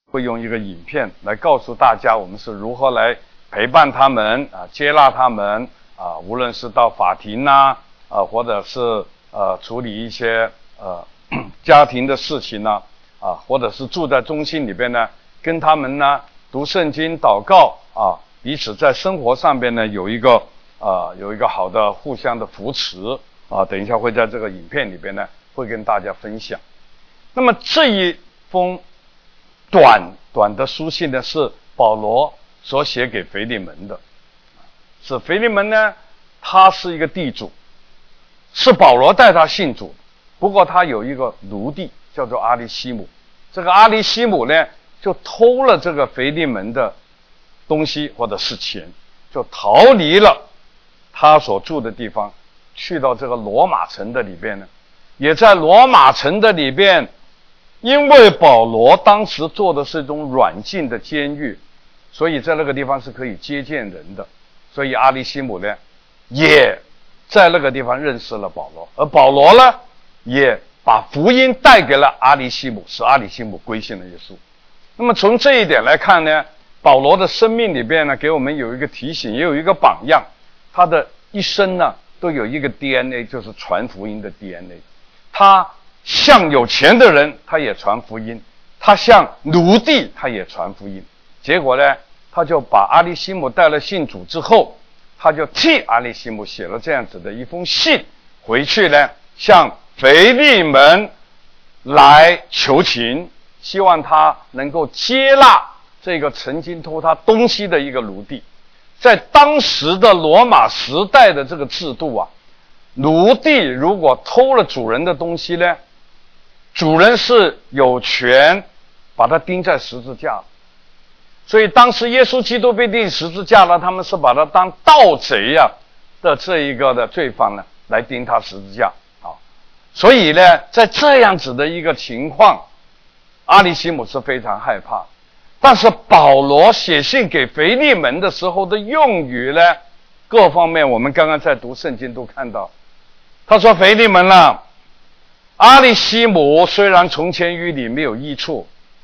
会用一个影片来告诉大家我们是如何来陪伴他们接纳他们无论是到法庭或者是处理一些家庭的事情或者是住在中心里边呢，跟他们呢读圣经祷告彼此在生活上边呢有一个好的互相的扶持等一下会在这个影片里边呢会跟大家分享。那么这一封短的书信呢是保罗所写给腓利门的，是腓利门呢他是一个地主，是保罗带他信主，不过他有一个奴隶叫做阿里西姆，这个阿里西姆呢就偷了这个腓利门的东西或者是钱，就逃离了他所住的地方，去到这个罗马城的里边呢，也在罗马城的里边，因为保罗当时做的是一种软禁的监狱，所以在那个地方是可以接见人的，所以阿里西姆呢也在那个地方认识了保罗，而保罗呢也把福音带给了阿里西姆，使阿里西姆归信了耶稣。那么从这一点来看呢，保罗的生命里边呢给我们有一个提醒，也有一个榜样，他的一生呢都有一个 DNA， 就是传福音的 DNA。 他向有钱的人他也传福音，他向奴隶他也传福音，结果呢他就把阿里西姆带了信主之后，他就替阿里西姆写了这样子的一封信，回去呢向腓利门来求情，希望他能够接纳这个曾经偷他东西的一个奴隶。在当时的罗马时代的这个制度奴隶如果偷了主人的东西呢，主人是有权把他钉在十字架，所以当时耶稣基督被钉十字架了，他们是把他当盗贼的这一个的罪犯呢来钉他十字架所以呢在这样子的一个情况，阿里西姆是非常害怕。但是保罗写信给腓利门的时候的用语呢，各方面我们刚刚在读圣经都看到，他说腓利门阿里西姆虽然从前与你没有益处，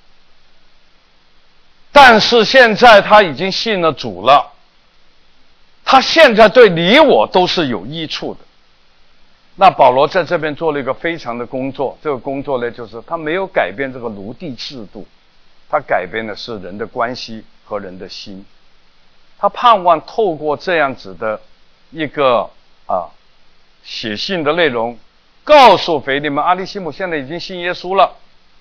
但是现在他已经信了主了，他现在对你我都是有益处的。那保罗在这边做了一个非常的工作，这个工作呢就是他没有改变这个奴隶制度，他改变的是人的关系和人的心。他盼望透过这样子的一个写信的内容，告诉腓利门，阿里西姆现在已经信耶稣了，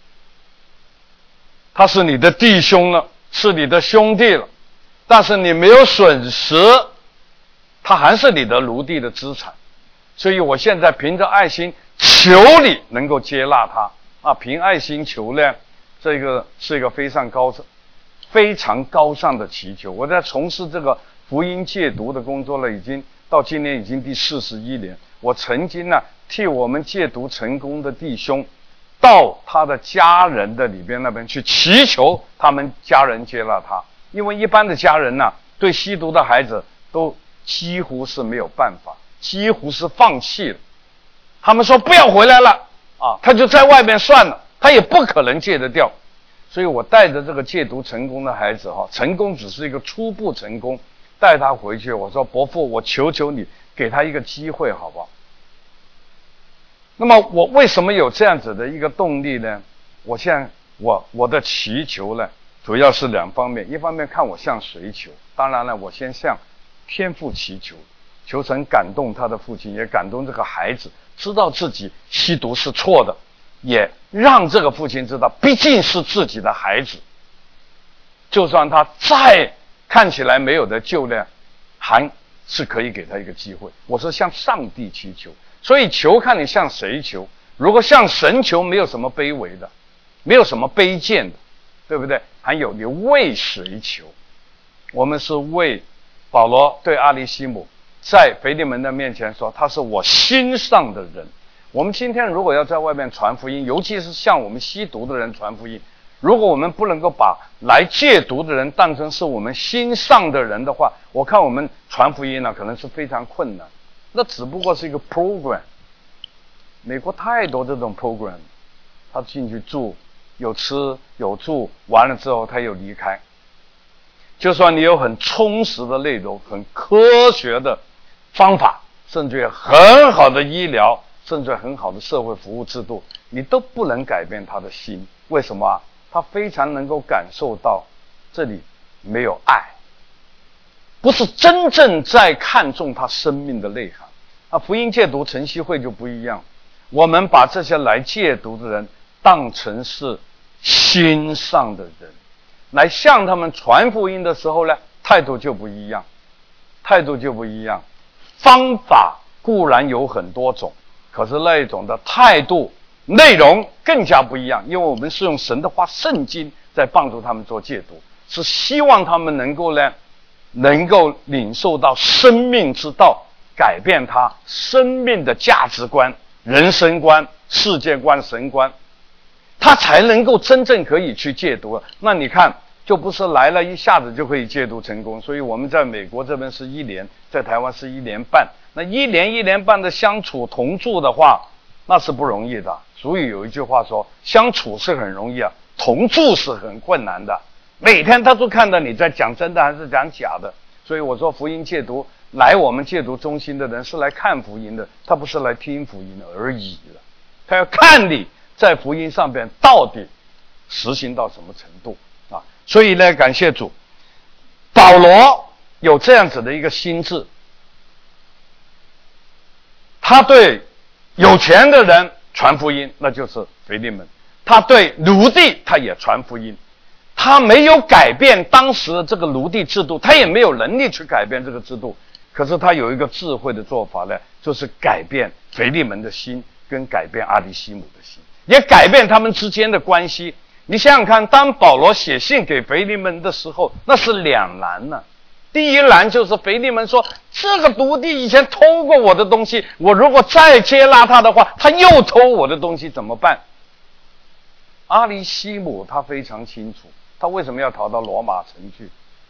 他是你的弟兄了，是你的兄弟了，但是你没有损失，他还是你的奴隶的资产。所以我现在凭着爱心求你能够接纳他凭爱心求呢，这个是一个非常高尚的祈求。我在从事这个福音戒毒的工作了，已经到今年已经第41年。我曾经呢替我们戒毒成功的弟兄到他的家人的里边那边去祈求他们家人接纳他，因为一般的家人呢对吸毒的孩子都几乎是没有办法，几乎是放弃了。他们说不要回来了他就在外面算了，他也不可能戒得掉。所以我带着这个戒毒成功的孩子成功只是一个初步成功，带他回去，我说伯父，我求求你给他一个机会好不好？那么我为什么有这样子的一个动力呢？我的祈求呢主要是两方面，一方面看我向谁求，当然了我先向天父祈求，求神感动他的父亲，也感动这个孩子知道自己吸毒是错的，也让这个父亲知道毕竟是自己的孩子，就算他再看起来没有的救呢，还是可以给他一个机会。我是向上帝祈求，所以求看你向谁求。如果向神求，没有什么卑微的，没有什么卑贱的，对不对？还有你为谁求。我们是为保罗对阿里西姆在腓利门的面前说，他是我心上的人。我们今天如果要在外面传福音，尤其是向我们吸毒的人传福音，如果我们不能够把来戒毒的人当成是我们心上的人的话，我看我们传福音可能是非常困难。那只不过是一个 program， 美国太多这种 program， 他进去住有吃有住，完了之后他又离开。就算你有很充实的内容，很科学的方法，甚至于很好的医疗，甚至于很好的社会服务制度，你都不能改变他的心。为什么啊？他非常能够感受到这里没有爱，不是真正在看重他生命的内涵。福音戒毒晨曦会就不一样，我们把这些来戒毒的人当成是心上的人，来向他们传福音的时候呢，态度就不一样。方法固然有很多种，可是那一种的态度内容更加不一样，因为我们是用神的话圣经在帮助他们做戒毒，是希望他们能够领受到生命之道，改变他生命的价值观、人生观、世界观、神观，他才能够真正可以去戒毒。那你看，就不是来了一下子就可以戒毒成功。所以我们在美国这边是1年，在台湾是1年半。那1年半的相处同住的话，那是不容易的。俗语有一句话说，相处是很容易啊，同住是很困难的。每天他都看到你在讲真的还是讲假的。所以我说福音戒毒，来我们戒毒中心的人是来看福音的，他不是来听福音而已了。他要看你在福音上边到底实行到什么程度啊！所以呢，感谢主，保罗有这样子的一个心智，他对有钱的人传福音，那就是腓利门；他对奴隶他也传福音。他没有改变当时的这个奴隶制度，他也没有能力去改变这个制度，可是他有一个智慧的做法呢，就是改变腓利门的心，跟改变阿里西姆的心，也改变他们之间的关系。你想想看，当保罗写信给腓利门的时候，那是两难呢。第一难就是腓利门说，这个奴隶以前偷过我的东西，我如果再接纳他的话，他又偷我的东西怎么办？阿里西姆他非常清楚，他为什么要逃到罗马城去？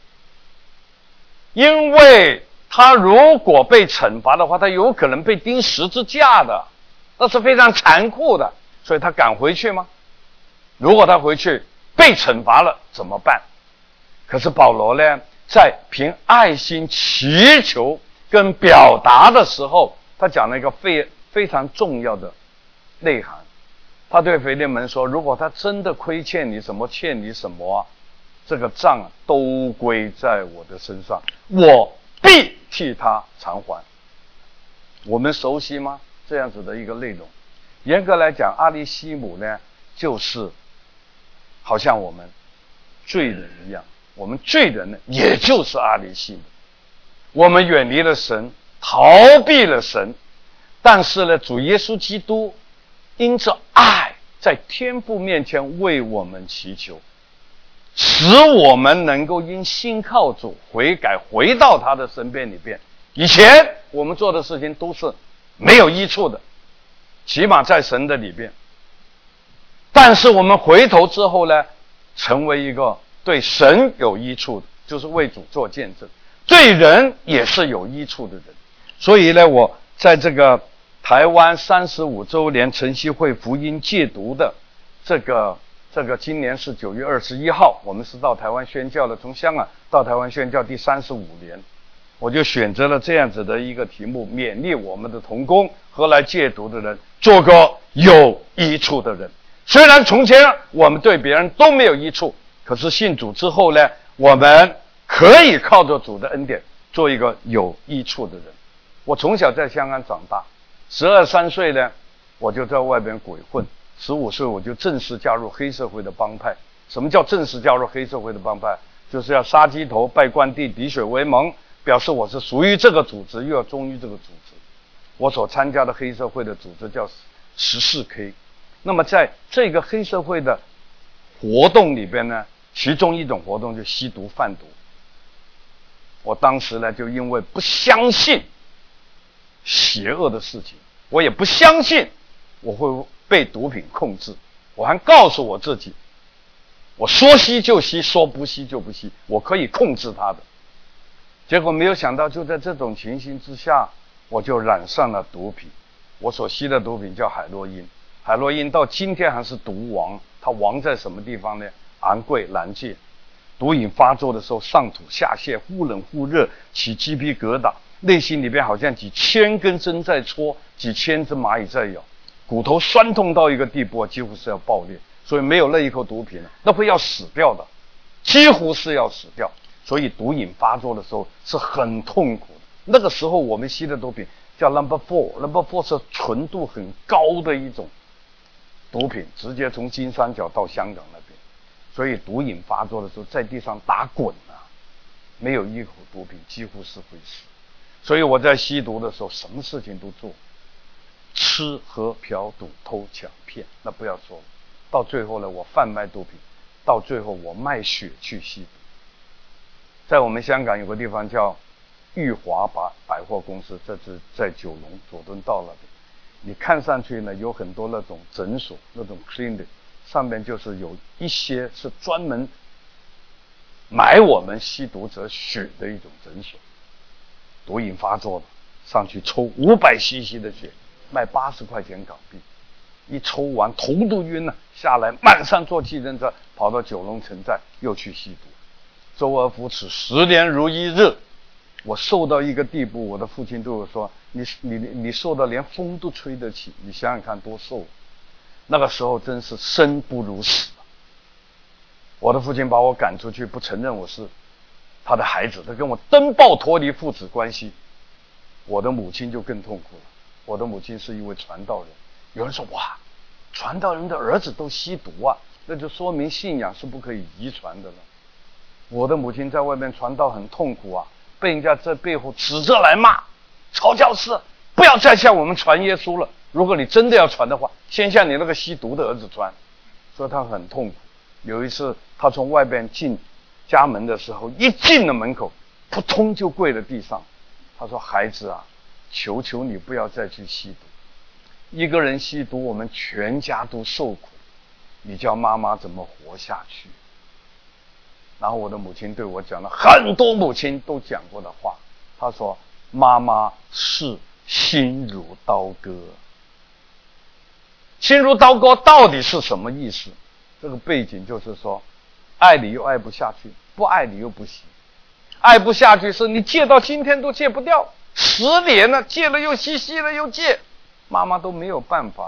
因为他如果被惩罚的话，他有可能被钉十字架的，那是非常残酷的。所以他敢回去吗？如果他回去被惩罚了怎么办？可是保罗呢，在凭爱心祈求跟表达的时候，他讲了一个非常重要的内涵。他对腓利门说，如果他真的亏欠你什么，欠你什么啊，这个账都归在我的身上，我必替他偿还。我们熟悉吗？这样子的一个内容。严格来讲，阿里西姆呢，就是好像我们罪人一样，我们罪人呢，也就是阿里西姆。我们远离了神，逃避了神，但是呢，主耶稣基督因着爱，在天父面前为我们祈求，使我们能够因信靠主悔改，回到他的身边里边。以前我们做的事情都是没有益处的，起码在神的里边。但是我们回头之后呢，成为一个对神有益处的，就是为主做见证，对人也是有益处的人。所以呢，我在这个台湾35周年晨曦会福音戒毒的这个今年是9月21号，我们是到台湾宣教的，从香港到台湾宣教第35年，我就选择了这样子的一个题目，勉励我们的同工和来戒毒的人做个有益处的人。虽然从前我们对别人都没有益处，可是信主之后呢，我们可以靠着主的恩典做一个有益处的人。我从小在香港长大，12、13岁呢，我就在外边鬼混，15岁我就正式加入黑社会的帮派。什么叫正式加入黑社会的帮派？就是要杀鸡头、拜关帝、滴血为盟，表示我是属于这个组织，又要忠于这个组织。我所参加的黑社会的组织叫14K。那么在这个黑社会的活动里边呢，其中一种活动就吸毒贩毒。我当时呢，就因为不相信邪恶的事情，我也不相信我会被毒品控制，我还告诉我自己，我说吸就吸，说不吸就不吸，我可以控制它的。结果没有想到，就在这种情形之下，我就染上了毒品。我所吸的毒品叫海洛因，海洛因到今天还是毒王， 它王在什么地方呢？昂贵难戒。毒瘾发作的时候，上吐下泻，忽冷忽热，起鸡皮疙瘩，内心里边好像几千根针在戳，几千只蚂蚁在咬，骨头酸痛到一个地步，几乎是要爆裂。所以没有那一口毒品，那会要死掉的，几乎是要死掉。所以毒瘾发作的时候是很痛苦的。那个时候我们吸的毒品叫 Number Four，Number Four 是纯度很高的一种毒品，直接从金三角到香港那边。所以毒瘾发作的时候，在地上打滚啊，没有一口毒品，几乎是会死。所以我在吸毒的时候，什么事情都做，吃喝嫖赌偷抢骗，那不要说了。到最后呢，我贩卖毒品，到最后我卖血去吸毒。在我们香港有个地方叫裕华百货公司，这是在九龙佐敦道那边。你看上去呢，有很多那种诊所，那种 clinic， 上面就是有一些是专门买我们吸毒者血的一种诊所。毒瘾发作了，上去抽500cc 的血，卖80块钱港币。一抽完头都晕了，下来马上坐计程车跑到九龙城寨又去吸毒。周而复始，10年如一日。我瘦到一个地步，我的父亲对我说：“你瘦到连风都吹得起，你想想看多瘦。”那个时候真是生不如死。我的父亲把我赶出去，不承认我是他的孩子，他跟我登报脱离父子关系。我的母亲就更痛苦了。我的母亲是一位传道人。有人说：“哇，传道人的儿子都吸毒啊，那就说明信仰是不可以遗传的了。”我的母亲在外面传道很痛苦啊，被人家在背后指着来骂，曹教士不要再向我们传耶稣了，如果你真的要传的话，先向你那个吸毒的儿子传。所以他很痛苦。有一次他从外边进家门的时候，一进了门口，扑通就跪在地上。他说：“孩子啊，求求你不要再去吸毒。一个人吸毒，我们全家都受苦，你叫妈妈怎么活下去？”然后我的母亲对我讲了很多母亲都讲过的话。她说：“妈妈是心如刀割。”心如刀割到底是什么意思？这个背景就是说，爱你又爱不下去，不爱你又不行。爱不下去是你戒到今天都戒不掉，10年了，戒了又吸，吸了又戒，妈妈都没有办法了。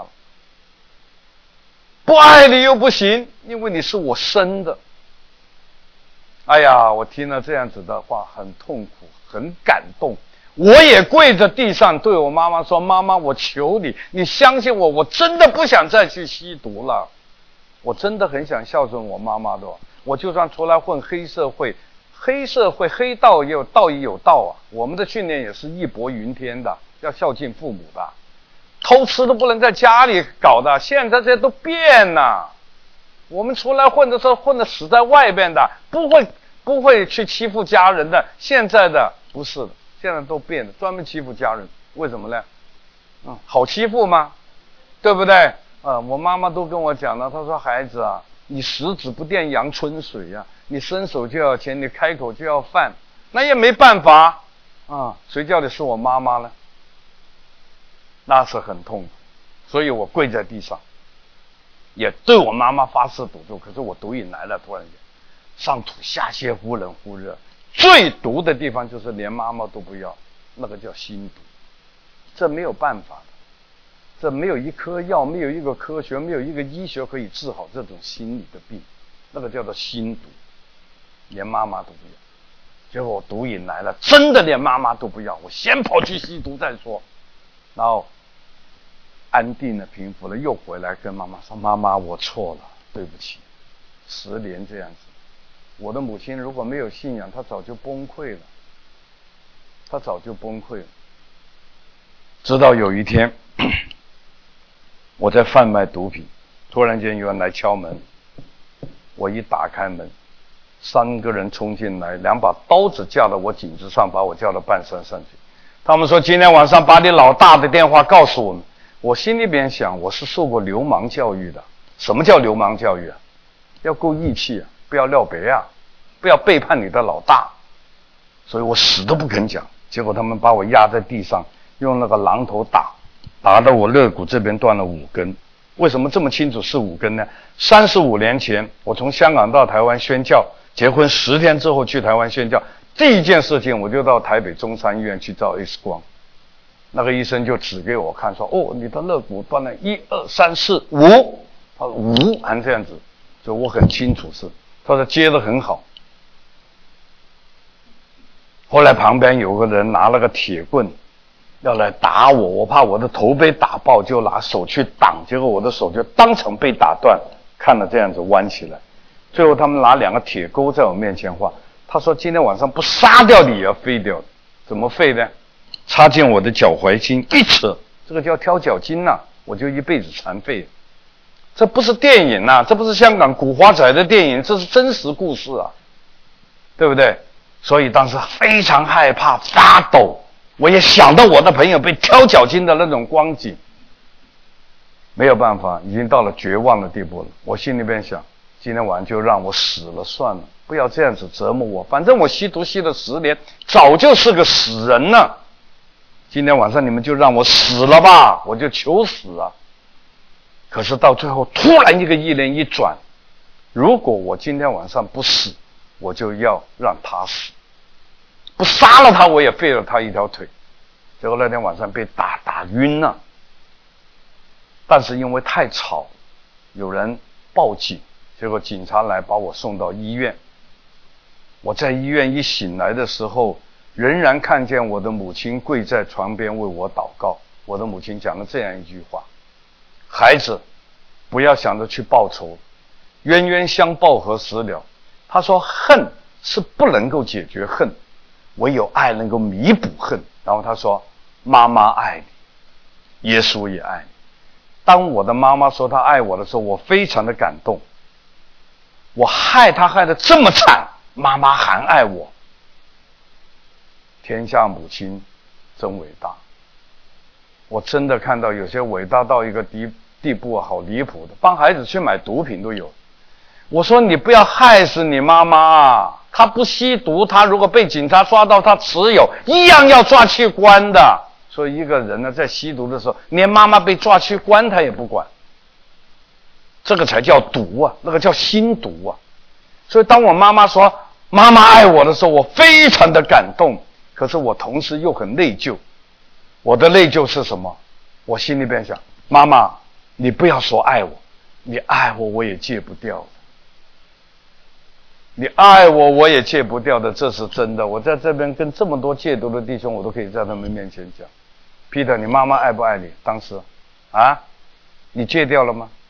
不爱你又不行，因为你是我生的。哎呀，我听了这样子的话，很痛苦，很感动。我也跪在地上对我妈妈说：“妈妈，我求你，你相信我，我真的不想再去吸毒了。我真的很想孝顺我妈妈的。我就算出来混黑社会，黑道也有道义有道啊。我们的训练也是义薄云天的，要孝敬父母的。偷吃都不能在家里搞的，现在这些都变了。我们出来混的时候，混的死在外边的，不会去欺负家人的。现在的不是的，现在都变了，专门欺负家人。为什么呢？好欺负吗？对不对？我妈妈都跟我讲了，她说：“孩子啊，你十指不掂阳春水呀，你伸手就要钱，你开口就要饭，那也没办法啊。谁叫的是我妈妈呢？那是很痛苦。所以我跪在地上。”也对我妈妈发誓赌咒，可是我毒瘾来了，突然间上吐下泻，忽冷忽热，最毒的地方就是连妈妈都不要，那个叫心毒。这没有办法的，这没有一颗药，没有一个科学，没有一个医学可以治好这种心理的病，那个叫做心毒，连妈妈都不要。结果我毒瘾来了，真的连妈妈都不要，我先跑去吸毒再说。然后安定了，平复了，又回来跟妈妈说：“妈妈，我错了，对不起。”10年这样子，我的母亲如果没有信仰，她早就崩溃了。她早就崩溃了。直到有一天，我在贩卖毒品，突然间有人来敲门，我一打开门，3个人冲进来，2把刀子架到我颈子上，把我叫到半山上去。他们说：“今天晚上把你老大的电话告诉我们。”我心里边想，我是受过流氓教育的。什么叫流氓教育啊？要够义气啊，不要撂别啊，不要背叛你的老大。所以我死都不肯讲。结果他们把我压在地上，用那个榔头打到我肋骨这边断了5根。 为什么这么清楚是5根呢？35年前，我从香港到台湾宣教，结婚10天之后去台湾宣教，第一件事情我就到台北中山医院去照 X 光，那个医生就指给我看说，哦，你的肋骨断了1、2、3、4、5，他说5还这样子，所以我很清楚是，他说接得很好。后来旁边有个人拿了个铁棍要来打我，我怕我的头被打爆，就拿手去挡，结果我的手就当场被打断，看了这样子弯起来。最后他们拿2个铁钩在我面前画，他说今天晚上不杀掉你也要废掉，怎么废呢？插进我的脚踝筋一扯，这个叫挑脚筋呐，我就一辈子残废。这不是电影呐，这不是香港古惑仔的电影，这是真实故事啊，对不对？所以当时非常害怕，发抖。我也想到我的朋友被挑脚筋的那种光景，没有办法，已经到了绝望的地步了。我心里边想，今天晚上就让我死了算了，不要这样子折磨我，反正我吸毒吸了10年，早就是个死人了。今天晚上你们就让我死了吧，我就求死啊！可是到最后突然一个意念一转，如果我今天晚上不死，我就要让他死，不杀了他我也废了他一条腿。结果那天晚上被打晕了，但是因为太吵，有人报警，结果警察来把我送到医院。我在医院一醒来的时候，仍然看见我的母亲跪在床边为我祷告。我的母亲讲了这样一句话：孩子，不要想着去报仇，冤冤相报何时了。他说恨是不能够解决恨，唯有爱能够弥补恨。然后他说妈妈爱你，耶稣也爱你。当我的妈妈说她爱我的时候，我非常的感动。我害她害得这么惨，妈妈还爱我。天下母亲真伟大。我真的看到有些伟大到一个地步好离谱的，帮孩子去买毒品都有。我说你不要害死你妈妈啊，她不吸毒，她如果被警察抓到她持有，一样要抓去关的。所以一个人呢，在吸毒的时候，连妈妈被抓去关他也不管，这个才叫毒啊，那个叫心毒啊。所以当我妈妈说妈妈爱我的时候，我非常的感动，可是我同时又很内疚。我的内疚是什么？我心里边想，妈妈你不要说爱我，你爱我我也戒不掉的，你爱我我也戒不掉的，这是真的。我在这边跟这么多戒毒的弟兄，我都可以在他们面前讲，Peter你妈妈爱不爱你？当时啊，你戒掉了吗？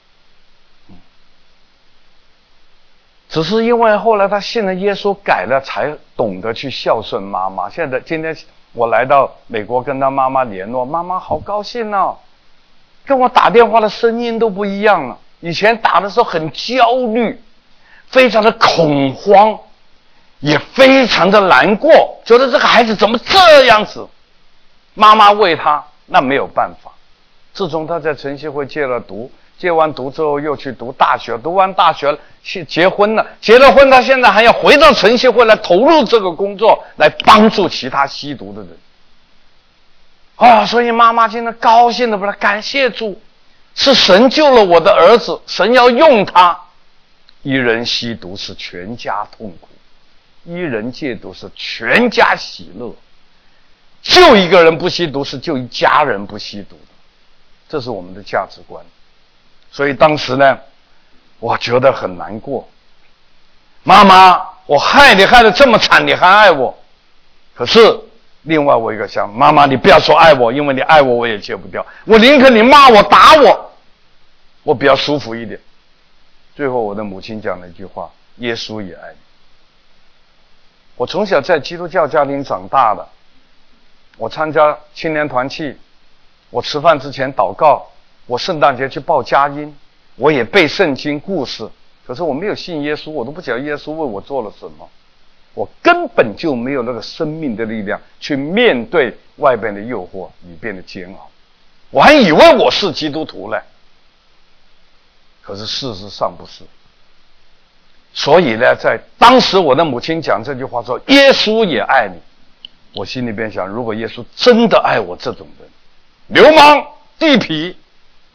只是因为后来他信了耶稣改了，才懂得去孝顺妈妈。今天我来到美国跟他妈妈联络，妈妈好高兴哦，跟我打电话的声音都不一样了。以前打的时候很焦虑，非常的恐慌，也非常的难过，觉得这个孩子怎么这样子。妈妈为他，那没有办法。自从他在晨曦会戒了毒，戒完毒之后又去读大学，读完大学去结婚了，结了婚他现在还要回到晨曦会来投入这个工作，来帮助其他吸毒的人。所以妈妈今天高兴的不了，感谢主，是神救了我的儿子，神要用他。一人吸毒是全家痛苦，一人戒毒是全家喜乐，就一个人不吸毒是就一家人不吸毒的，这是我们的价值观。所以当时呢，我觉得很难过。妈妈，我害你害得这么惨，你还爱我。可是另外我一个想，妈妈你不要说爱我，因为你爱我我也戒不掉，我宁可你骂我打我，我比较舒服一点。最后我的母亲讲了一句话，耶稣也爱你。我从小在基督教家庭长大的，我参加青年团契，我吃饭之前祷告，我圣诞节去报佳音，我也背圣经故事，可是我没有信耶稣，我都不晓得耶稣为我做了什么，我根本就没有那个生命的力量去面对外边的诱惑，里边的煎熬，我还以为我是基督徒呢，可是事实上不是。所以呢，在当时我的母亲讲这句话说耶稣也爱你，我心里边想，如果耶稣真的爱我这种人，流氓地痞，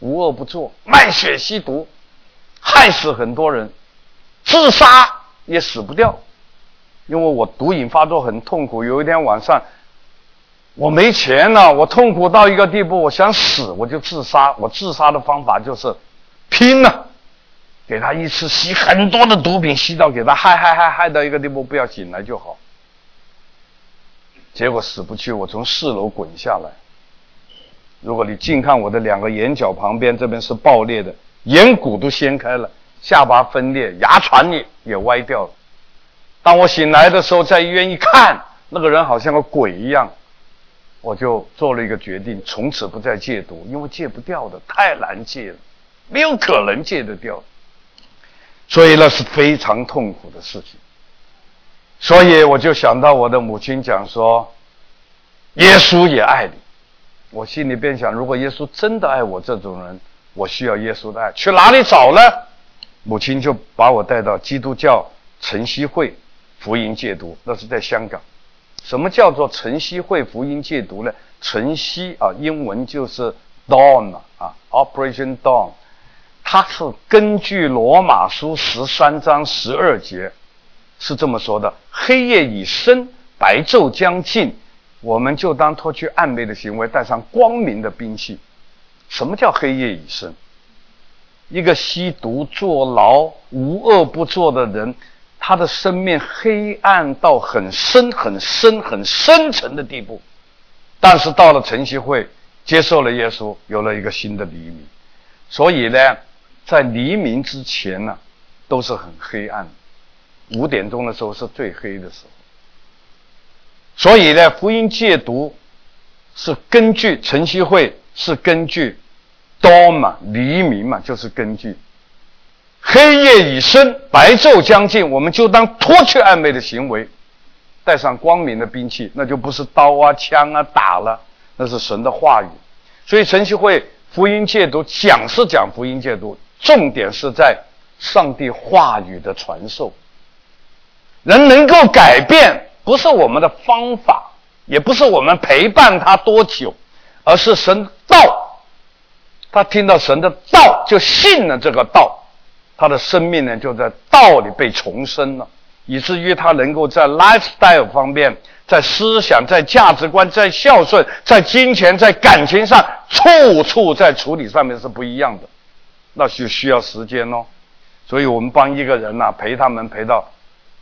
无恶不作，卖血吸毒，害死很多人，自杀也死不掉。因为我毒瘾发作很痛苦，有一天晚上我没钱了，我痛苦到一个地步，我想死，我就自杀。我自杀的方法就是拼了，给他一次吸很多的毒品，吸到给他害到一个地步，不要醒来就好。结果死不去，我从4楼滚下来。如果你近看我的2个眼角旁边，这边是爆裂的，眼骨都掀开了，下巴分裂，牙床也歪掉了。当我醒来的时候，在医院一看，那个人好像个鬼一样，我就做了一个决定，从此不再戒毒，因为戒不掉的，太难戒了，没有可能戒得掉。所以那是非常痛苦的事情。所以我就想到我的母亲讲说，耶稣也爱你。我心里边想，如果耶稣真的爱我这种人，我需要耶稣的爱，去哪里找呢？母亲就把我带到基督教晨曦会福音戒毒，那是在香港。什么叫做晨曦会福音戒毒呢？晨曦啊，英文就是 Dawn 啊 ，Operation Dawn， 它是根据罗马书13章12节是这么说的：黑夜已深，白昼将近，我们就当脱去暗昧的行为，带上光明的兵器。什么叫黑夜已深？一个吸毒坐牢无恶不作的人，他的生命黑暗到很深很深很深沉的地步，但是到了晨曦会接受了耶稣，有了一个新的黎明。所以呢，在黎明之前呢，都是很黑暗的，5点钟的时候是最黑的时候。所以呢，福音戒毒是根据晨曦会，是根据 dawn 嘛，黎明嘛，就是根据黑夜已深，白昼将近，我们就当脱去暧昧的行为，带上光明的兵器，那就不是刀啊枪啊打了，那是神的话语。所以晨曦会福音戒毒讲是讲福音戒毒，重点是在上帝话语的传授。人能够改变，不是我们的方法，也不是我们陪伴他多久，而是神道。他听到神的道，就信了这个道，他的生命呢就在道里被重生了，以至于他能够在 lifestyle 方面，在思想，在价值观，在孝顺，在金钱，在感情上，处处在处理上面是不一样的。那就需要时间哦。所以我们帮一个人啊，陪他们陪到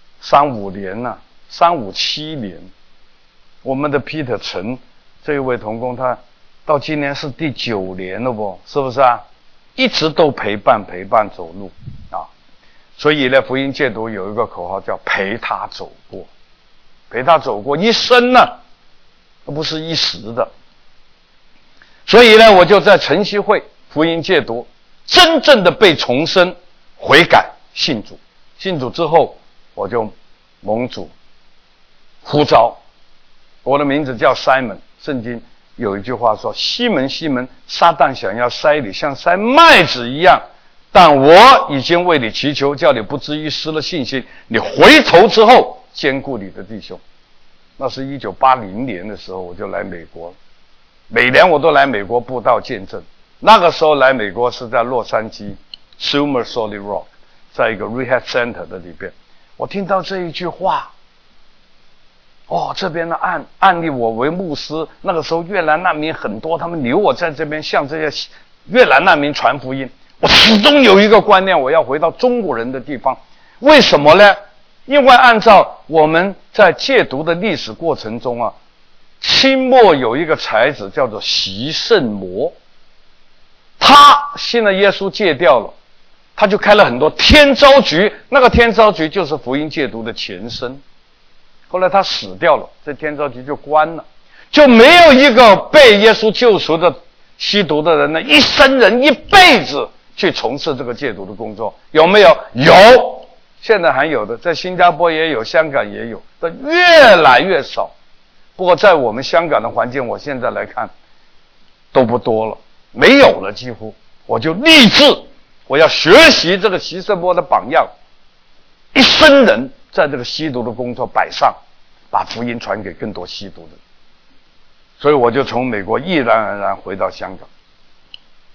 3-5年啊，3-5-7年。我们的 Peter 陈这一位同工，他到今年是第9年了不，是不是啊？一直都陪伴走路啊。所以呢，福音戒毒有一个口号叫陪他走过，陪他走过一生呢，而不是一时的。所以呢，我就在晨曦会福音戒毒真正的被重生悔改信主。信主之后，我就蒙主呼召，我的名字叫 Simon。 圣经有一句话说，西门西门，撒旦想要塞你像塞麦子一样，但我已经为你祈求，叫你不至于失了信心，你回头之后兼顾你的弟兄。那是1980年的时候，我就来美国，每年我都来美国布道见证。那个时候来美国是在洛杉矶 Summer Solid Rock， 在一个 Rehab Center 的里边，我听到这一句话，这边的案例我为牧师，那个时候越南难民很多，他们留我在这边向这些越南难民传福音。我始终有一个观念，我要回到中国人的地方。为什么呢？因为按照我们在戒毒的历史过程中啊，清末有一个才子叫做习圣魔，他信了耶稣戒掉了，他就开了很多天召局，那个天召局就是福音戒毒的前身。后来他死掉了，这天召局就关了，就没有一个被耶稣救赎的吸毒的人呢，一生人一辈子去从事这个戒毒的工作，有没有？有，现在还有的，在新加坡也有，香港也有，但越来越少。不过在我们香港的环境，我现在来看都不多了，没有了几乎。我就立志，我要学习这个习圣波的榜样，一生人在这个吸毒的工作摆上，把福音传给更多吸毒的人。所以我就从美国毅然而然回到香港。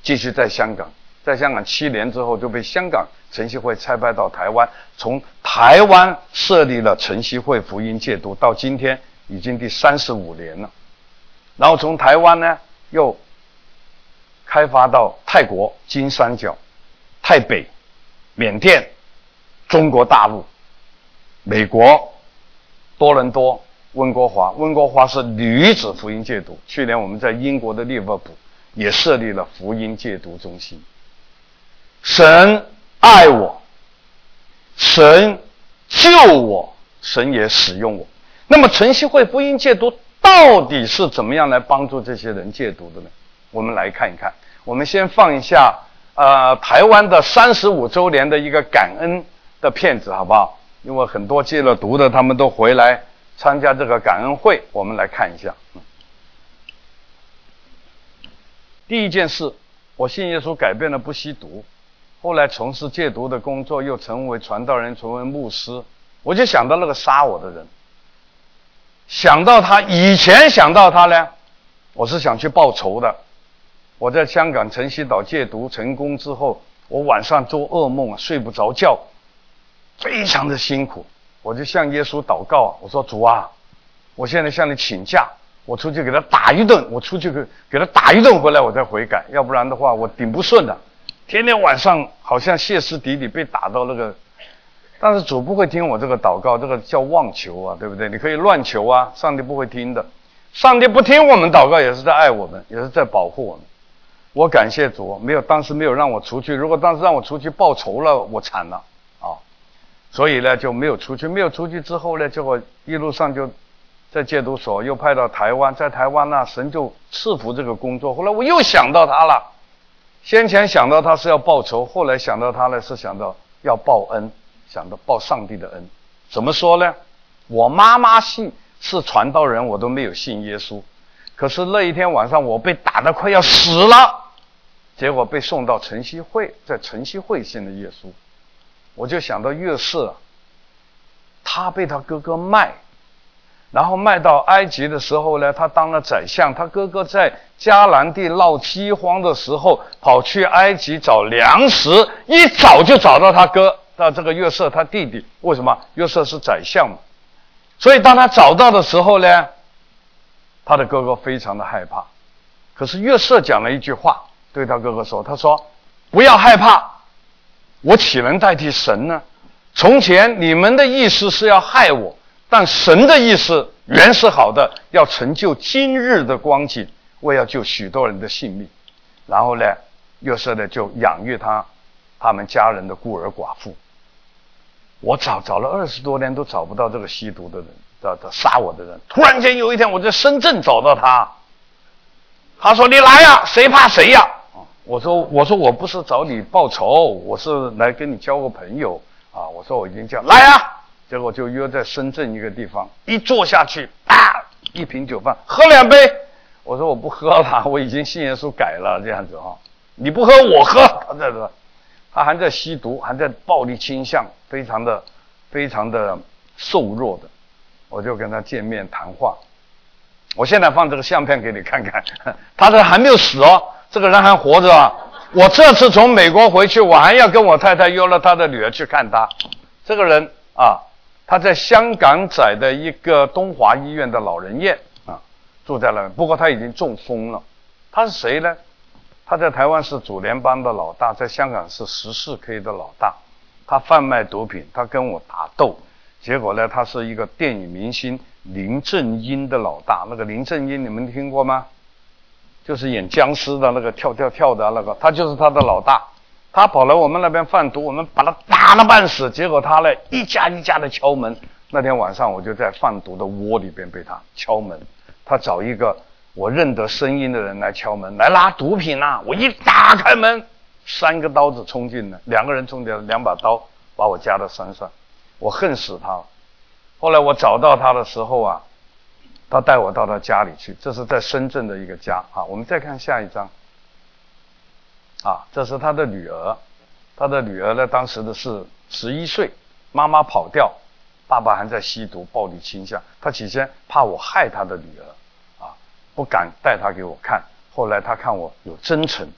继续在香港7年之后就被香港晨曦会差派到台湾，从台湾设立了晨曦会福音戒毒，到今天已经第35年了。然后从台湾呢又开发到泰国金三角、泰北、缅甸、中国大陆、美国多伦多、温哥华是女子福音戒毒。去年我们在英国的利物浦也设立了福音戒毒中心。神爱我，神救我，神也使用我。那么晨曦会福音戒毒到底是怎么样来帮助这些人戒毒的呢？我们来看一看。我们先放一下台湾的35周年的一个感恩的片子好不好？因为很多戒了毒的他们都回来参加这个感恩会，我们来看一下。第一件事，我信耶稣改变了不吸毒，后来从事戒毒的工作，又成为传道人，成为牧师。我就想到那个杀我的人，以前想到他呢，我是想去报仇的。我在香港晨曦岛戒毒成功之后，我晚上做噩梦睡不着觉，非常的辛苦。我就向耶稣祷告，我说主啊，我现在向你请假，我出去给他打一顿，我出去给他打一顿回来我再悔改，要不然的话我顶不顺的。天天晚上好像歇斯底里被打到那个，但是主不会听我这个祷告，这个叫妄求啊，对不对？你可以乱求啊，上帝不会听的。上帝不听我们祷告，也是在爱我们，也是在保护我们。我感谢主，当时没有让我出去，如果当时让我出去报仇了，我惨了啊！所以呢就没有出去。没有出去之后呢，结果一路上就在戒毒所又派到台湾，在台湾呢，神就赐福这个工作。后来我又想到他了，先前想到他是要报仇，后来想到他呢是想到要报恩，想到报上帝的恩。怎么说呢？我妈妈是传道人，我都没有信耶稣，可是那一天晚上我被打得快要死了，结果被送到晨曦会，在晨曦会信了耶稣。我就想到约瑟，他被他哥哥卖，然后卖到埃及的时候呢，他当了宰相。他哥哥在迦南地闹饥荒的时候，跑去埃及找粮食，一找就找到他哥，到这个约瑟他弟弟。为什么？约瑟是宰相嘛。所以当他找到的时候呢，他的哥哥非常的害怕。可是约瑟讲了一句话，对他哥哥说，他说不要害怕，我岂能代替神呢？从前你们的意思是要害我，但神的意思原是好的，要成就今日的光景，为要救许多人的性命。然后呢，约瑟呢就养育他们家人的孤儿寡妇。我找了20多年都找不到这个吸毒的人，杀我的人。突然间有一天我在深圳找到他，他说你来呀，谁怕谁呀？我说我不是找你报仇，我是来跟你交个朋友啊。我说我已经来啊，结果就约在深圳一个地方，一坐下去一瓶酒饭喝2杯。我说我不喝了，我已经信耶稣改了这样子啊。你不喝我喝，他还在吸毒，还在暴力倾向，非常的瘦弱的。我就跟他见面谈话。我现在放这个相片给你看看，他这还没有死哦，这个人还活着啊。我这次从美国回去，我还要跟我太太约了他的女儿去看他。这个人啊，他在香港仔的一个东华医院的老人院啊，住在那边。不过他已经中风了。他是谁呢？他在台湾是主联邦的老大，在香港是14K 的老大。他贩卖毒品，他跟我打斗，结果呢，他是一个电影明星林正英的老大。那个林正英你们听过吗？就是演僵尸的那个跳的那个，他就是他的老大。他跑来我们那边贩毒，我们把他打了半死，结果他呢一家一家的敲门。那天晚上我就在贩毒的窝里边被他敲门，他找一个我认得声音的人来敲门，来拿毒品啊！我一打开门，3个刀子冲进来，2个人冲进来，2把刀把我夹到身上，我恨死他了。后来我找到他的时候啊，他带我到他家里去，这是在深圳的一个家啊。我们再看下一张啊，这是他的女儿，他的女儿呢当时的是11岁，妈妈跑掉，爸爸还在吸毒，暴力倾向。他起先怕我害他的女儿啊，不敢带他给我看。后来他看我有真诚啊，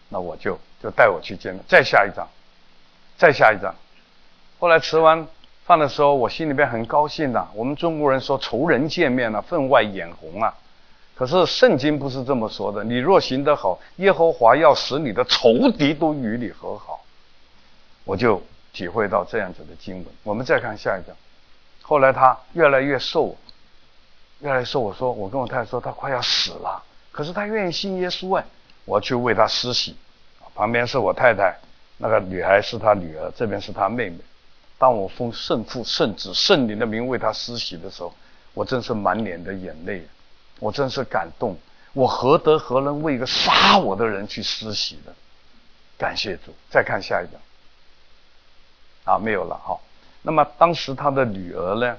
那我就带我去见面。再下一张。后来吃完饭的时候，我心里边很高兴的。我们中国人说仇人见面啊，分外眼红啊。可是圣经不是这么说的，你若行得好，耶和华要使你的仇敌都与你和好。我就体会到这样子的经文。我们再看下一章。后来他越来越瘦，我跟我太太说他快要死了，可是他愿意信耶稣哎，我去为他施洗。旁边是我太太，那个女孩是他女儿，这边是他妹妹。当我奉圣父、圣子、圣灵的名为他施洗的时候，我真是满脸的眼泪，我真是感动。我何德何能为一个杀我的人去施洗的？感谢主。再看下一章。没有了。好，那么当时他的女儿呢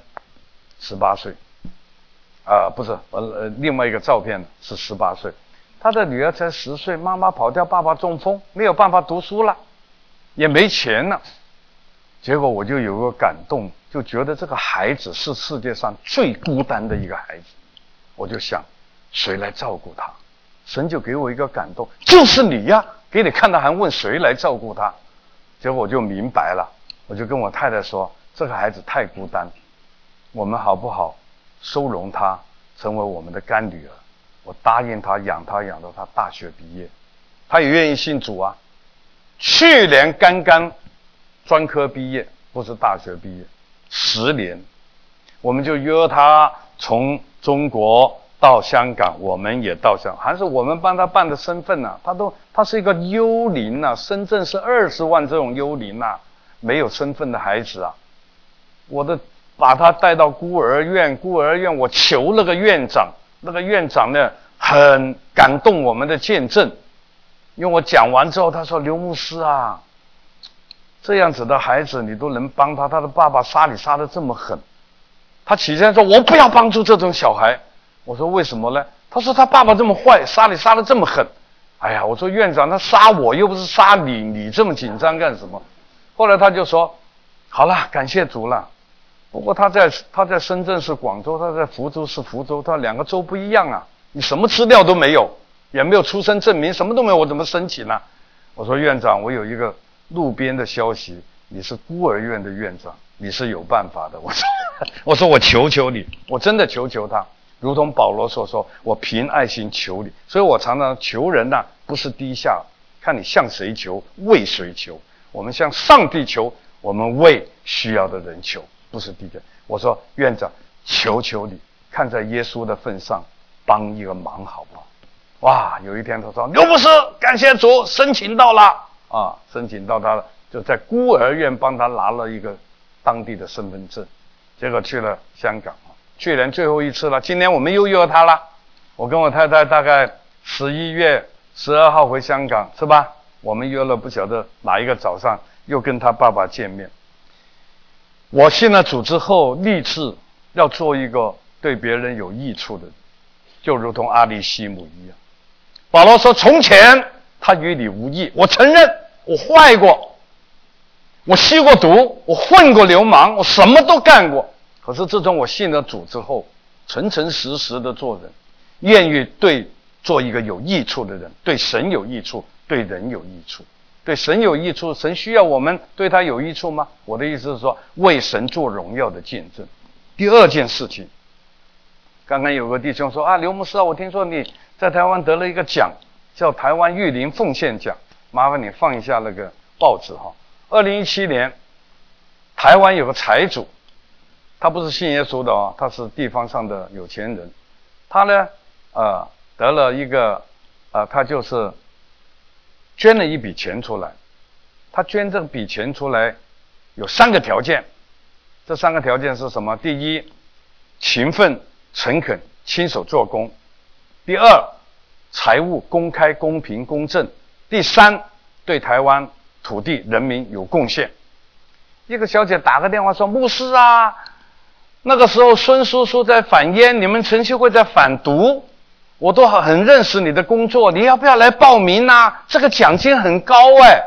，18岁。不是，另外一个照片是18岁。他的女儿才10岁，妈妈跑掉，爸爸中风，没有办法读书了，也没钱了。结果我就有个感动，就觉得这个孩子是世界上最孤单的一个孩子。我就想，谁来照顾他？神就给我一个感动，就是你呀！给你看到还问谁来照顾他？结果我就明白了，我就跟我太太说，这个孩子太孤单，我们好不好收容他，成为我们的干女儿？我答应他，养他到他大学毕业，他也愿意信主啊。去年刚刚专科毕业，不是大学毕业，10年，我们就约他从中国到香港，我们也到香港，还是我们帮他办的身份啊。他是一个幽灵啊，深圳是20万这种幽灵啊，没有身份的孩子啊。把他带到孤儿院，我求那个院长，呢很感动我们的见证，因为我讲完之后，他说刘牧师啊，这样子的孩子你都能帮他，他的爸爸杀你杀得这么狠。他起先说我不要帮助这种小孩，我说为什么呢？他说他爸爸这么坏，杀你杀得这么狠。哎呀，我说院长他杀我又不是杀你，你这么紧张干什么？后来他就说好了，感谢主了。不过他在深圳是广州，他在福州是福州，他2个州不一样啊，你什么资料都没有，也没有出生证明，什么都没有，我怎么申请呢？我说院长，我有一个路边的消息，你是孤儿院的院长，你是有办法的。我说我求求你，我真的求求他，如同保罗所说，我凭爱心求你。所以我常常求人啊，不是低下，看你向谁求，为谁求。我们向上帝求，我们为需要的人求，不是低下。我说院长，求求你，看在耶稣的份上，帮一个忙好不好？哇！有一天他说刘牧师，感谢主，申请到了啊，申请到他了，就在孤儿院帮他拿了一个当地的身份证，结果去了香港。去年最后一次了，今年我们又约他了。我跟我太太大概11月12号回香港，是吧？我们约了不晓得哪一个早上，又跟他爸爸见面。我信了主之后，立志要做一个对别人有益处的人，就如同阿里西姆一样。保罗说从前他与你无益，我承认我坏过，我吸过毒，我混过流氓，我什么都干过。可是自从我信了主之后，诚诚实实的做人，愿意做一个有益处的人，对神有益处，对人有益处。对神有益处，神需要我们对他有益处吗？我的意思是说，为神做荣耀的见证。第二件事情，刚刚有个弟兄说啊，刘牧师啊，我听说你在台湾得了一个奖，叫台湾育龄奉献奖，麻烦你放一下那个报纸哈。2017年，台湾有个财主，他不是信耶稣的哦，他是地方上的有钱人，他呢，得了一个，他就是捐了一笔钱出来。他捐这笔钱出来有3个条件，这3个条件是什么？第一，勤奋诚恳，亲手做工；第二，财务公开公平公正；第三，对台湾土地人民有贡献。一个小姐打个电话说，牧师啊，那个时候孙叔叔在反烟，你们晨曦会在反毒，我都很认识你的工作，你要不要来报名啊？这个奖金很高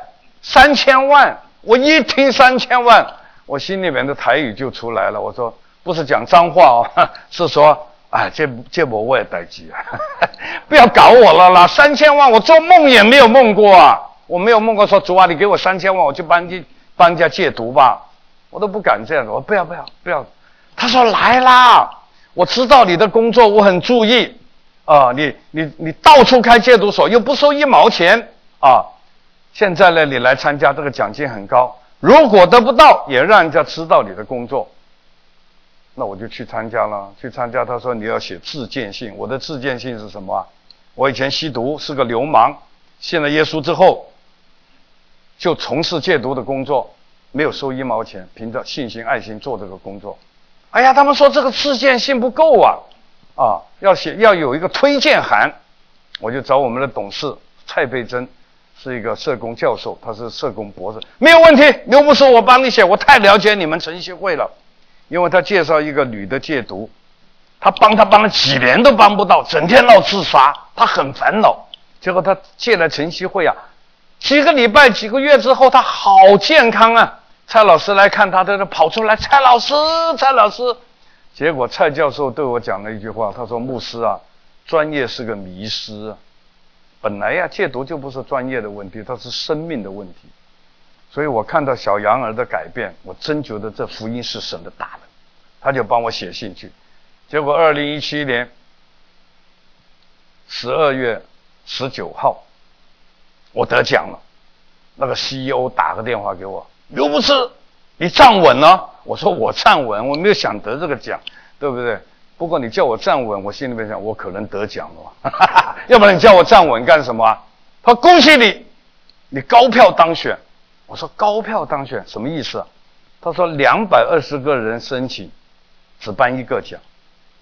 ，3000万。我一听3000万，我心里面的台语就出来了，我说不是讲脏话哦，是说哎，这波我也待机啊，不要搞我了啦！3000万我做梦也没有梦过啊！我没有梦过说主啊，你给我3000万，我去帮人家戒毒吧，我都不敢这样子。我不要。他说来啦，我知道你的工作，我很注意啊。你到处开戒毒所，又不收1毛钱啊。现在呢，你来参加这个奖金很高，如果得不到，也让人家知道你的工作。那我就去参加了，他说你要写自荐信。我的自荐信是什么啊？我以前吸毒，是个流氓，信了耶稣之后就从事戒毒的工作，没有收1毛钱，凭着信心爱心做这个工作。哎呀，他们说这个自荐信不够啊，要有一个推荐函。我就找我们的董事蔡佩珍，是一个社工教授，他是社工博士，没有问题，刘牧师我帮你写，我太了解你们晨曦会了。因为他介绍一个女的戒毒，他帮了几年都帮不到，整天闹自杀，他很烦恼。结果他借了晨曦会啊，几个礼拜几个月之后他好健康啊，蔡老师来看他都跑出来，蔡老师。结果蔡教授对我讲了一句话，他说牧师啊，专业是个迷失啊，本来呀戒毒就不是专业的问题，它是生命的问题。所以我看到小羊儿的改变，我真觉得这福音是神的大能。他就帮我写信去，结果2017年12月19号我得奖了。那个 CEO 打个电话给我，刘牧师你站稳了。我说我站稳，我没有想得这个奖，对不对？不过你叫我站稳，我心里面想我可能得奖了要不然你叫我站稳干什么啊？他说恭喜你，你高票当选。我说高票当选什么意思啊？他说220个人申请，只颁1个奖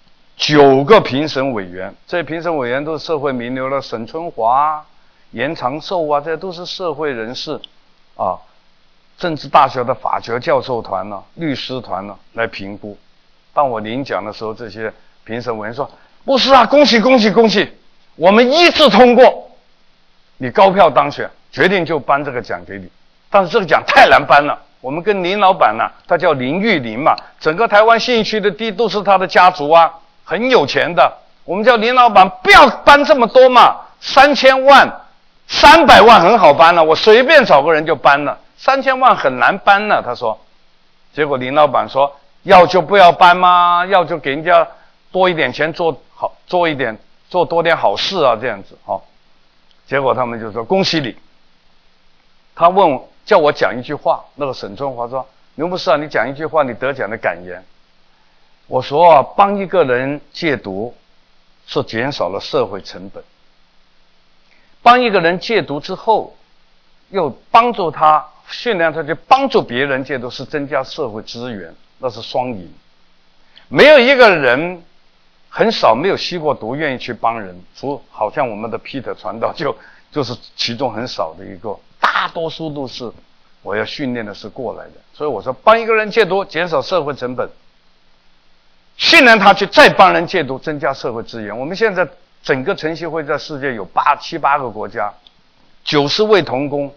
，9个评审委员，这些评审委员都是社会名流了，沈春华、严长寿啊，这些都是社会人士啊，政治大学的法学教授团呢、律师团呢来评估。当我领奖的时候，这些评审委员说：“牧师啊，恭喜！我们一致通过，你高票当选，决定就颁这个奖给你。但是这个奖太难颁了。我们跟林老板呢，他叫林玉林嘛，整个台湾信义区的地都是他的家族啊，很有钱的。我们叫林老板不要颁这么多嘛，3000万、300万很好颁了，我随便找个人就颁了。3000万很难颁了，他说。结果林老板说，要就不要颁嘛，要就给人家多一点钱做多点好事啊，这样子哦。结果他们就说恭喜你。他叫我讲一句话，那个沈春华说：“刘牧师啊，你讲一句话，你得奖的感言。”我说啊，帮一个人戒毒是减少了社会成本，帮一个人戒毒之后，又帮助他训练他去帮助别人戒毒，是增加社会资源，那是双赢。没有一个人，很少没有吸过毒愿意去帮人，好像我们的 Peter 传道就是其中很少的一个。大多数都是我要训练的是过来的，所以我说帮一个人戒毒减少社会成本，训练他去再帮人戒毒增加社会资源。我们现在整个晨曦会在世界有7、8个国家，90位同工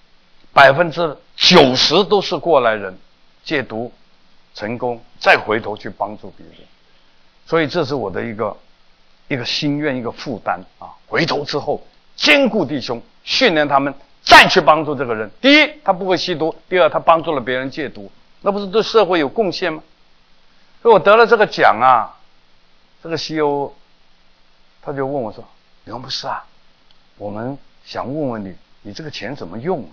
，90%都是过来人，戒毒成功再回头去帮助别人。所以这是我的一个心愿，一个负担啊！回头之后兼顾弟兄，训练他们再去帮助这个人。第一，他不会吸毒；第二，他帮助了别人戒毒，那不是对社会有贡献吗？所以我得了这个奖啊，这个 CEO 他就问我说：“刘牧师啊，我们想问问你这个钱怎么用啊？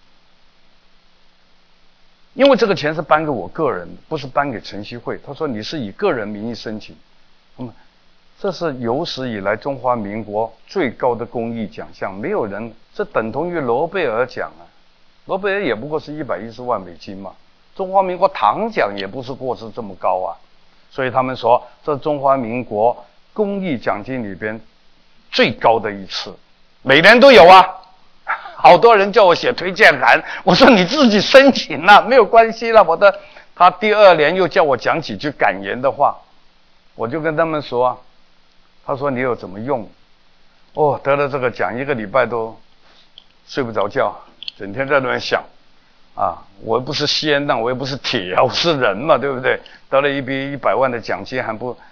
因为这个钱是颁给我个人，不是颁给晨曦会。”他说：“你是以个人名义申请，这是有史以来中华民国最高的公益奖项，没有人，这等同于诺贝尔奖啊！诺贝尔也不过是110万美金嘛，中华民国糖奖也不是过是这么高啊，所以他们说这中华民国公益奖金里边最高的一次，每年都有啊。好多人叫我写推荐函，我说你自己申请了，没有关系了。他第2年又叫我讲几句感言的话，我就跟他们说。他说你有怎么用？哦，得了这个奖，1个礼拜都睡不着觉，整天在那边想啊，我不是仙呐，我也不是铁啊，我是人嘛，对不对？得了一笔100万的奖金还不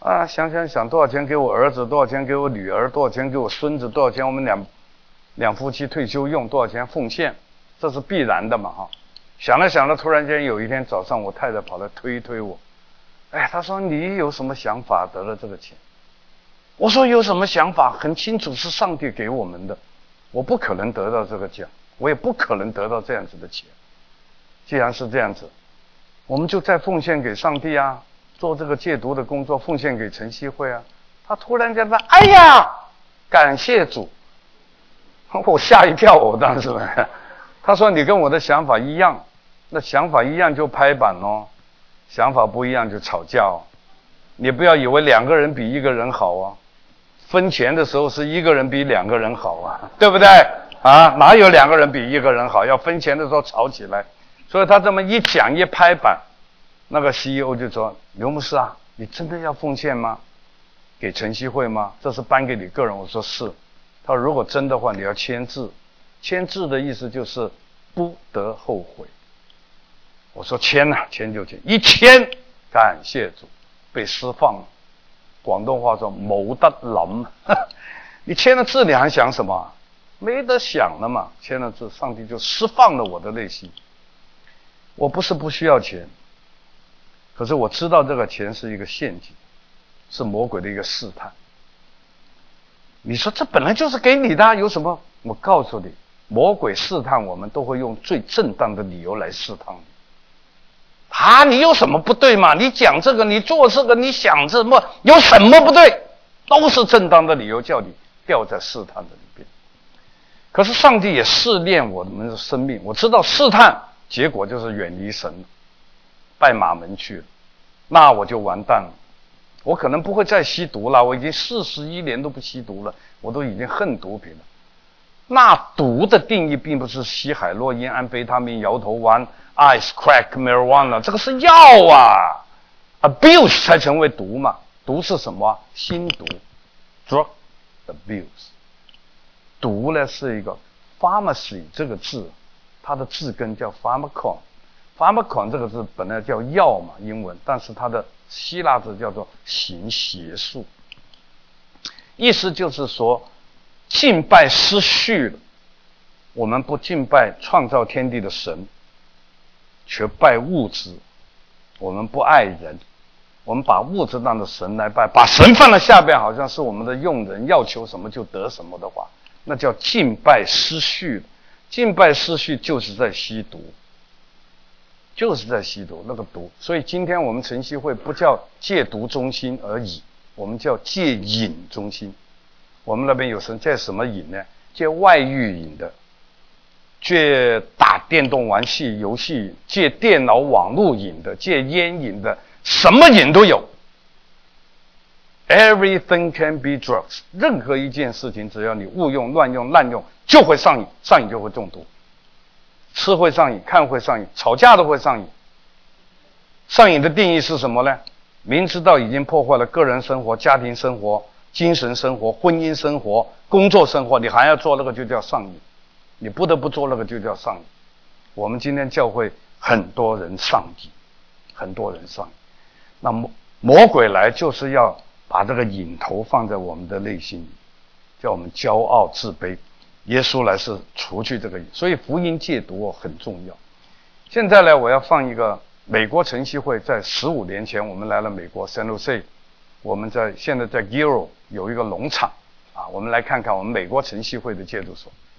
啊，想多少钱给我儿子，多少钱给我女儿，多少钱给我孙子，多少钱我们两夫妻退休用，多少钱奉献，这是必然的嘛哈。想了，突然间有一天早上，我太太跑来推我，哎，她说你有什么想法得了这个钱？我说有什么想法？很清楚是上帝给我们的，我不可能得到这个奖，我也不可能得到这样子的钱。既然是这样子，我们就再奉献给上帝啊，做这个戒毒的工作，奉献给晨曦会啊。他突然间说：“哎呀，感谢主！”我吓一跳，我当时他说：“你跟我的想法一样，那想法一样就拍板哦，想法不一样就吵架哦。你不要以为两个人比一个人好啊。”分钱的时候是一个人比两个人好啊，对不对啊？哪有两个人比一个人好？要分钱的时候吵起来。所以他这么一讲一拍板，那个 CEO 就说：“刘牧师啊，你真的要奉献吗？给晨曦会吗？这是颁给你个人。”我说是。他说如果真的话，你要签字。签字的意思就是不得后悔。我说签啊，签就签。一签，感谢主，被释放了。广东话说冇得諗，你签了字你还想什么？没得想了嘛。签了字，上帝就释放了我的内心。我不是不需要钱，可是我知道这个钱是一个陷阱，是魔鬼的一个试探。你说这本来就是给你的，有什么？我告诉你，魔鬼试探我们都会用最正当的理由来试探你。你有什么不对嘛？你讲这个，你做这个，你想这么，有什么不对？都是正当的理由，叫你掉在试探的里边。可是上帝也试炼我们的生命，我知道试探结果就是远离神，拜马门去了，那我就完蛋了。我可能不会再吸毒了，我已经41年都不吸毒了，我都已经恨毒品了。那毒的定义并不是吸海洛因、安非他命、摇头丸、ice crack、marijuana， 这个是药啊 ，abuse 才成为毒嘛。毒是什么？心毒 ，drug abuse。毒呢是一个 pharmacy 这个字，它的字根叫 pharmakon。pharmakon 这个字本来叫药嘛，英文，但是它的希腊字叫做行邪术，意思就是说敬拜失序了。我们不敬拜创造天地的神，却拜物质。我们不爱人，我们把物质当作神来拜，把神放在下边，好像是我们的用人，要求什么就得什么的话，那叫敬拜失序了。敬拜失序就是在吸毒，就是在吸毒那个毒。所以今天我们晨曦会不叫戒毒中心而已，我们叫戒瘾中心。我们那边有神戒什么瘾呢？戒外遇瘾的，戒打电动玩戏游戏，戒电脑网络瘾的，戒烟瘾的，什么瘾都有。Everything can be drugs， 任何一件事情只要你误用、乱用、滥用，就会上瘾，上瘾就会中毒。吃会上瘾，看会上瘾，吵架都会上瘾。上瘾的定义是什么呢？明知道已经破坏了个人生活、家庭生活、精神生活、婚姻生活、工作生活，你还要做那个就叫上瘾，你不得不做那个就叫上瘾。我们今天教会很多人上瘾，很多人上瘾。那魔鬼来就是要把这个瘾头放在我们的内心里，叫我们骄傲自卑。耶稣来是除去这个瘾，所以福音戒毒很重要。现在呢，我要放一个美国晨曦会在15年前我们来了美国 San Jose， 我们现在在 Giro 有一个农场啊，我们来看看我们美国晨曦会的戒毒所。